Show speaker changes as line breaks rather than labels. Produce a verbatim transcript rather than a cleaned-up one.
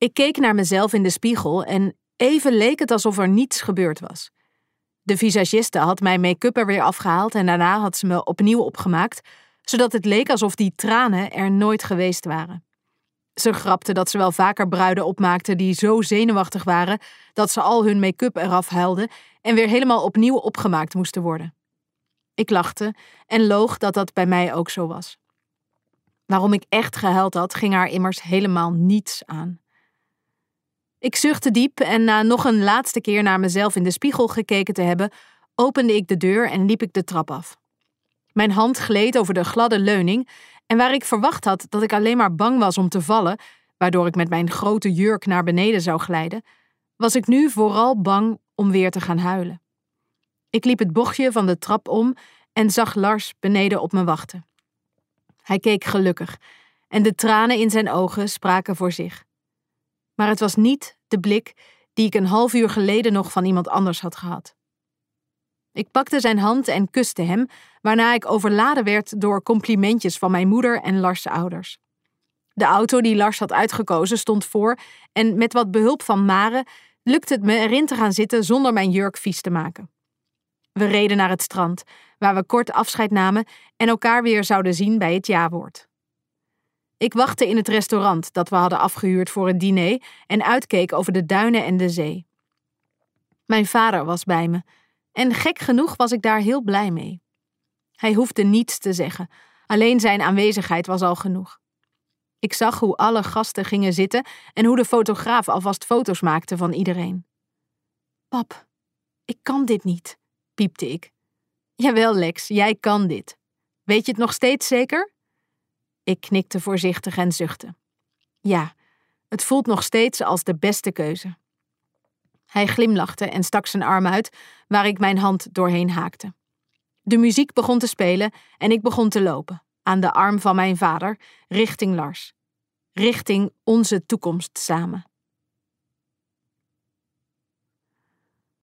Ik keek naar mezelf in de spiegel en even leek het alsof er niets gebeurd was. De visagiste had mijn make-up er weer afgehaald en daarna had ze me opnieuw opgemaakt, zodat het leek alsof die tranen er nooit geweest waren. Ze grapte dat ze wel vaker bruiden opmaakten die zo zenuwachtig waren dat ze al hun make-up eraf huilden en weer helemaal opnieuw opgemaakt moesten worden. Ik lachte en loog dat dat bij mij ook zo was. Waarom ik echt gehuild had, ging haar immers helemaal niets aan. Ik zuchtte diep en na nog een laatste keer naar mezelf in de spiegel gekeken te hebben, opende ik de deur en liep ik de trap af. Mijn hand gleed over de gladde leuning en waar ik verwacht had dat ik alleen maar bang was om te vallen, waardoor ik met mijn grote jurk naar beneden zou glijden, was ik nu vooral bang om weer te gaan huilen. Ik liep het bochtje van de trap om en zag Lars beneden op me wachten. Hij keek gelukkig en de tranen in zijn ogen spraken voor zich. Maar het was niet de blik die ik een half uur geleden nog van iemand anders had gehad. Ik pakte zijn hand en kuste hem, waarna ik overladen werd door complimentjes van mijn moeder en Lars' ouders. De auto die Lars had uitgekozen stond voor en met wat behulp van Mare lukte het me erin te gaan zitten zonder mijn jurk vies te maken. We reden naar het strand, waar we kort afscheid namen en elkaar weer zouden zien bij het jawoord. Ik wachtte in het restaurant dat we hadden afgehuurd voor het diner en uitkeek over de duinen en de zee. Mijn vader was bij me en gek genoeg was ik daar heel blij mee. Hij hoefde niets te zeggen, alleen zijn aanwezigheid was al genoeg. Ik zag hoe alle gasten gingen zitten en hoe de fotograaf alvast foto's maakte van iedereen. Pap, ik kan dit niet, piepte ik. Jawel, Lex, jij kan dit. Weet je het nog steeds zeker? Ik knikte voorzichtig en zuchtte. Ja, het voelt nog steeds als de beste keuze. Hij glimlachte en stak zijn arm uit, waar ik mijn hand doorheen haakte. De muziek begon te spelen en ik begon te lopen, aan de arm van mijn vader, richting Lars. Richting onze toekomst samen.